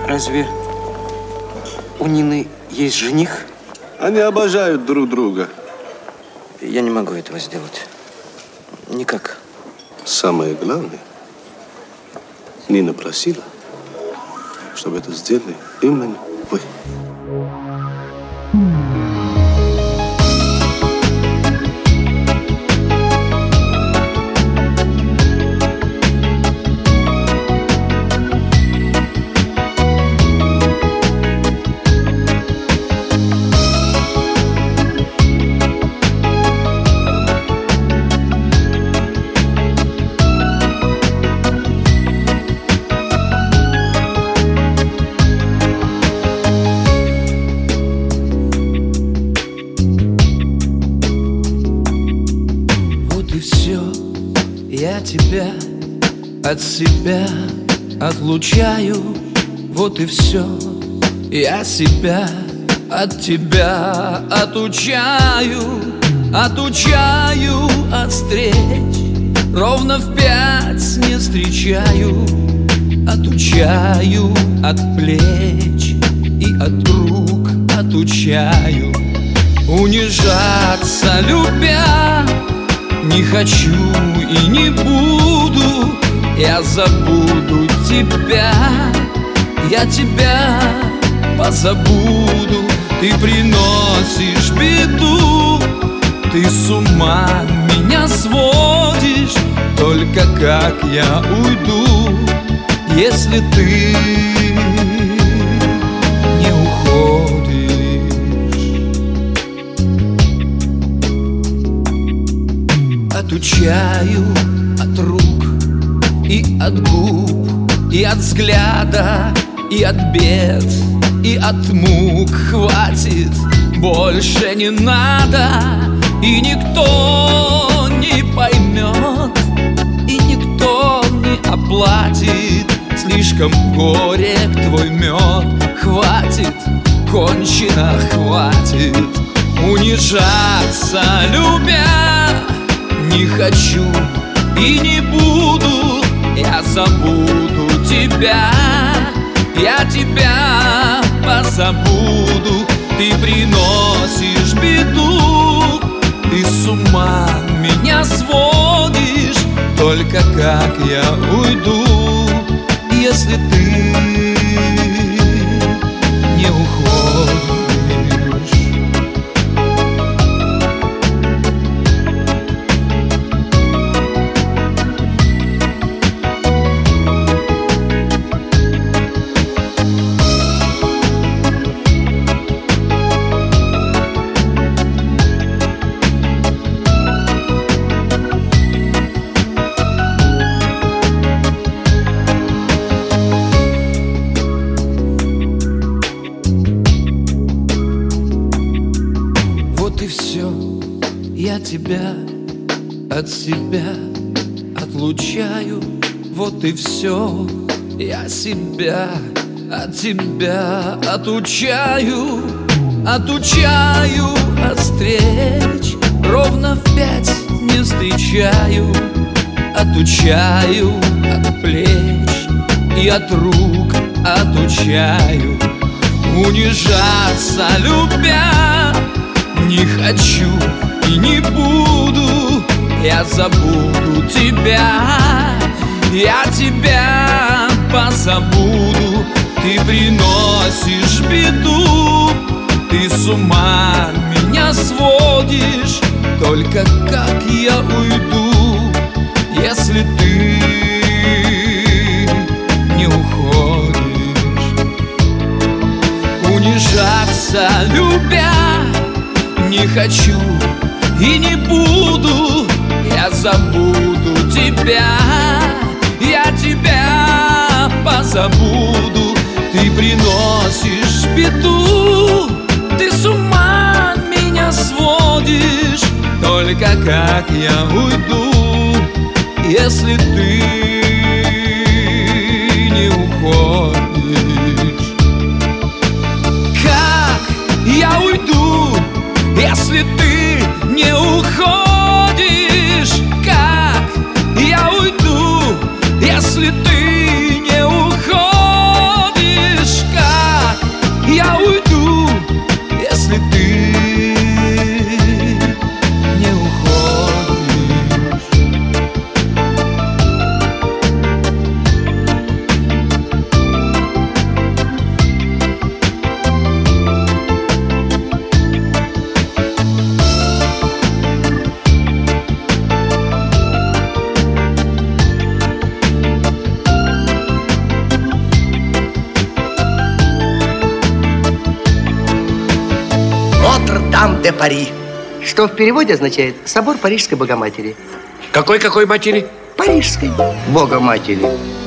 Разве у Нины есть жених? Они обожают друг друга. Я не могу этого сделать. Никак. Самое главное, Нина просила, чтобы это сделали именно вы. Я тебя от себя отлучаю, вот и все. Я себя от тебя отучаю от встреч. Ровно в 5 не встречаю, отучаю от плеч и от рук отучаю. Унижаться любя не хочу и не буду, я забуду тебя, я тебя позабуду. Ты приносишь беду, ты с ума меня сводишь. Только как я уйду, если ты не уходишь? Отучаю от рук и от губ, и от взгляда, и от бед, и от мук. Хватит, больше не надо, и никто не поймет, и никто не оплатит. Слишком горек твой мед. Хватит, кончено, хватит унижаться любя. Не хочу и не буду, я забуду тебя, я тебя позабуду. Ты приносишь беду, ты с ума меня сводишь. Только как я уйду, если ты не уходишь? Вот и все, я тебя от себя отлучаю. Вот и все, я себя от тебя отучаю от встреч. Ровно в 5 не встречаю, отучаю от плеч и от рук отучаю. Унижаться любя не хочу и не буду, я забуду тебя, я тебя позабуду. Ты приносишь беду, ты с ума меня сводишь. Только как я уйду, если ты не уходишь? Унижаться любя не хочу и не буду, я забуду тебя, я тебя позабуду. Ты приносишь беду, ты с ума меня сводишь. Только как я уйду, если ты не уходишь? Как я уйду, если ты не уходишь? Как я уйду, если ты не уходишь? Нотр-Дам-де-Пари, что в переводе означает «Собор Парижской Богоматери». Какой матери? Парижской Богоматери.